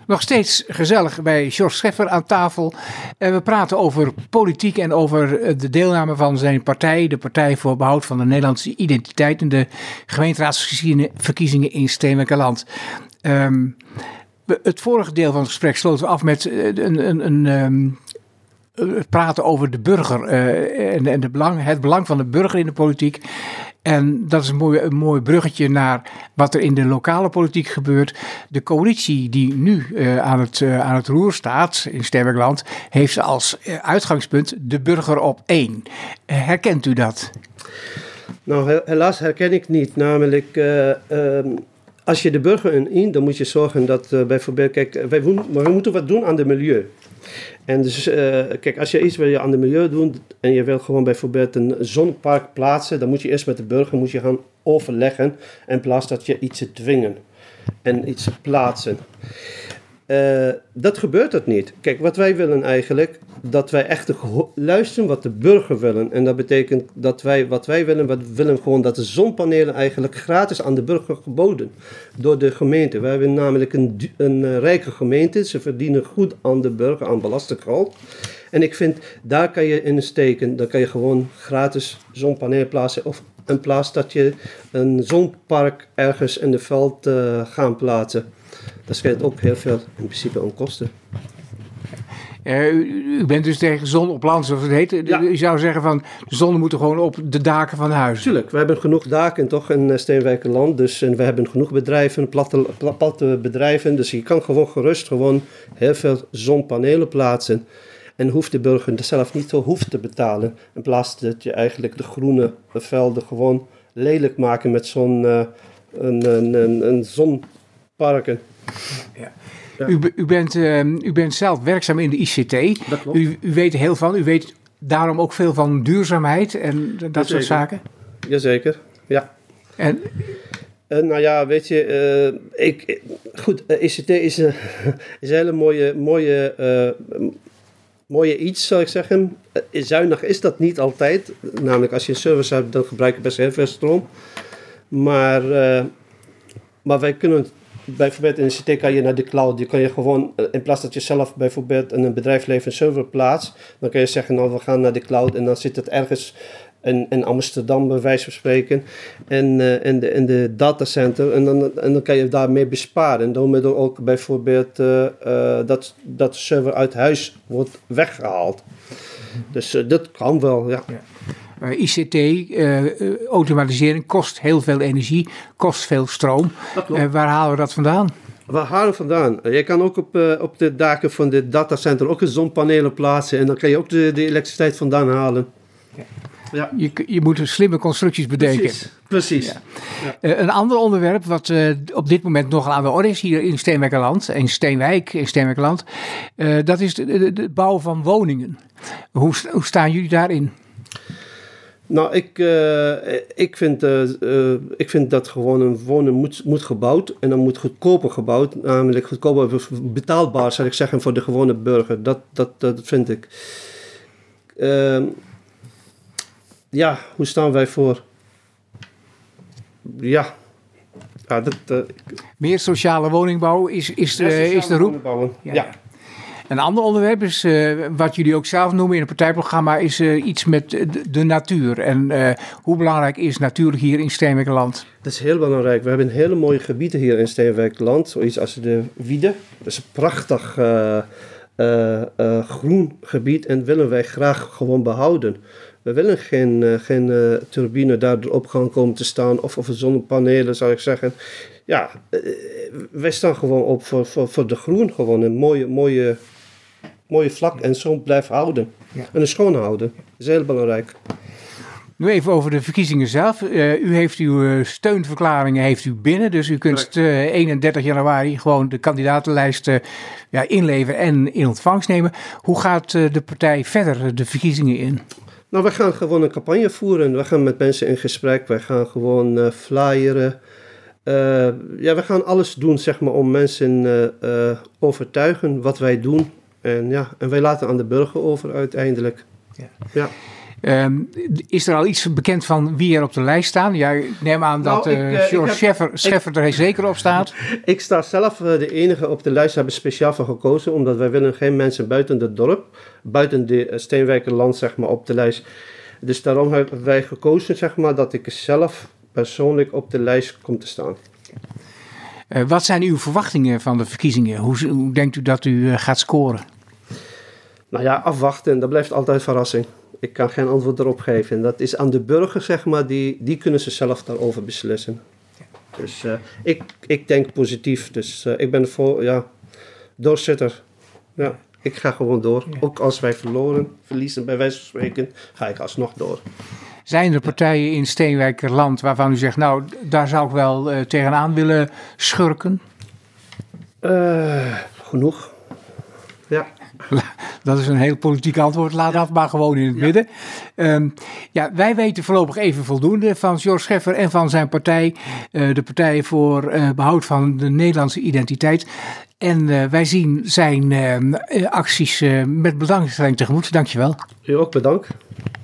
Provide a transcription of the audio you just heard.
Nog steeds gezellig bij Jos Scheffer aan tafel. We praten over politiek en over de deelname van zijn partij. De Partij voor Behoud van de Nederlandse Identiteit in de gemeenteraadsverkiezingen in Steenwijkerland. Het vorige deel van het gesprek sloten we af met het praten over de burger en het belang van de burger in de politiek. En dat is een mooi bruggetje naar wat er in de lokale politiek gebeurt. De coalitie die nu aan het roer staat in Steenwijkerland heeft als uitgangspunt de burger op 1. Herkent u dat? Nou, helaas herken ik niet. Namelijk, als je de burger in, dan moet je zorgen dat bijvoorbeeld, kijk, we moeten wat doen aan het milieu. En dus, kijk, als je iets wil aan het milieu doen en je wil gewoon bijvoorbeeld een zonnepark plaatsen, dan moet je eerst met de burger gaan overleggen in plaats dat je iets te dwingen en iets plaatsen. Dat gebeurt het niet. Kijk, wat wij willen eigenlijk, dat wij echt luisteren wat de burger willen. En dat betekent dat we willen gewoon dat de zonnepanelen eigenlijk gratis aan de burger geboden door de gemeente. Wij hebben namelijk een rijke gemeente, ze verdienen goed aan de burger, aan belastinggeld. En ik vind, daar kan je in steken, dan kan je gewoon gratis zonnepanelen plaatsen of in plaats dat je een zonnepark ergens in de veld gaan plaatsen. Dat scheelt ook heel veel in principe aan kosten. U bent dus tegen zon op land, zoals het heet. Ja. U zou zeggen van de zon moet gewoon op de daken van huizen. Tuurlijk, we hebben genoeg daken toch in Steenwijkerland. Dus, en we hebben genoeg bedrijven, platte bedrijven. Dus je kan gewoon gerust heel veel zonnepanelen plaatsen. En hoeft de burger zelf niet zo te betalen. In plaats dat je eigenlijk de groene velden gewoon lelijk maken met zo'n een zonparken. Ja. Ja. U bent zelf werkzaam in de ICT. Dat klopt. U weet er heel van. U weet daarom ook veel van duurzaamheid en dat soort zaken. Jazeker, ja. En? Nou ja, weet je, ICT is een hele mooie iets, zou ik zeggen. Zuinig is dat niet altijd. Namelijk, als je een service hebt, dan gebruik je best heel veel stroom. Maar wij kunnen, bijvoorbeeld in ICT kan je naar de cloud. Die kan je gewoon, in plaats dat je zelf bijvoorbeeld in een bedrijfsleven een server plaatst, dan kan je zeggen, nou, we gaan naar de cloud en dan zit het ergens in Amsterdam, bij wijze van spreken, in de datacenter. En dan kan je daarmee besparen. En door middel ook bijvoorbeeld dat de server uit huis wordt weggehaald. Dus dat kan wel, ja. ICT, automatisering, kost heel veel energie, kost veel stroom. Waar halen we dat vandaan? Waar halen we vandaan? Je kan ook op de daken van de datacenter ook een zonnepanelen plaatsen. En dan kan je ook de elektriciteit vandaan halen. Ja. Ja. Je moet slimme constructies bedenken. Precies. Ja. Ja. Een ander onderwerp wat op dit moment nog aan de orde is hier in Steenwijkerland, in Steenwijk, in Steenwijkerland, dat is de bouw van woningen. Hoe staan jullie daarin? Nou, ik vind dat gewoon een woning moet gebouwd en dan moet goedkoper gebouwd, namelijk goedkoper betaalbaar, zou ik zeggen, voor de gewone burger. Dat vind ik. Ja, hoe staan wij voor? Ja. Meer sociale woningbouw is de roep. Ja. Een ander onderwerp is, wat jullie ook zelf noemen in het partijprogramma, is iets met de natuur. En hoe belangrijk is natuurlijk hier in Steenwijkerland? Dat is heel belangrijk. We hebben hele mooie gebieden hier in Steenwijkerland. Zoiets als de Wiede. Dat is een prachtig groen gebied en willen wij graag gewoon behouden. We willen geen turbine daarop gaan komen te staan of zonnepanelen, zou ik zeggen. Ja, wij staan gewoon op voor de groen. Gewoon een mooie vlak en zo blijven houden. Ja. En een schoon houden. Dat is heel belangrijk. Nu even over de verkiezingen zelf. U heeft uw steunverklaringen binnen. Dus u kunt 31 januari gewoon de kandidatenlijst inleveren en in ontvangst nemen. Hoe gaat de partij verder de verkiezingen in? Nou, we gaan gewoon een campagne voeren. We gaan met mensen in gesprek. We gaan gewoon flyeren. We gaan alles doen, zeg maar, om mensen overtuigen wat wij doen. En wij laten aan de burger over uiteindelijk. Ja. Is er al iets bekend van wie er op de lijst staan? Ja, ik neem aan dat George Scheffer er zeker op staat. Ik sta zelf de enige op de lijst, hebben speciaal voor gekozen, omdat wij willen geen mensen buiten het dorp, buiten de Steenwijkerland, zeg maar, op de lijst. Dus daarom hebben wij gekozen, zeg maar, dat ik zelf persoonlijk op de lijst kom te staan. Wat zijn uw verwachtingen van de verkiezingen? Hoe denkt u dat u gaat scoren? Nou ja, afwachten. Dat blijft altijd verrassing. Ik kan geen antwoord erop geven. Dat is aan de burger, zeg maar, die kunnen ze zelf daarover beslissen. Dus ik denk positief. Dus ik ben doorzitter. Ja, ik ga gewoon door. Ja. Ook als wij verliezen bij wijze van spreken, ga ik alsnog door. Zijn er partijen in Steenwijkerland waarvan u zegt, nou, daar zou ik wel tegenaan willen schurken? Genoeg. Ja. Dat is een heel politiek antwoord. Laat dat maar gewoon in het midden. Wij weten voorlopig even voldoende van George Scheffer en van zijn partij. De Partij voor Behoud van de Nederlandse Identiteit. En wij zien zijn acties met belangstelling tegemoet. Dankjewel. U ook bedankt.